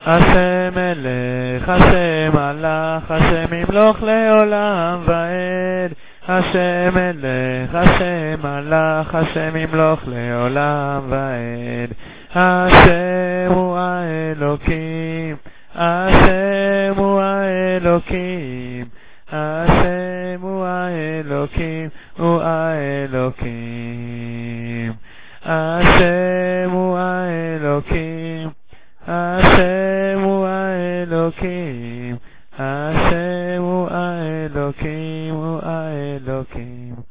השם מלך, השם מלך, השם ימלוך לעולם ועד. השם מלך, השם מלך, השם ימלוך לעולם ועד. השם הוא האלוקים, השם הוא האלוקים, השם הוא האלוקים, הוא האלוקים. השם הוא האלוקים, השם הוא האלוקים, השם הוא האלוקים, הוא האלוקים.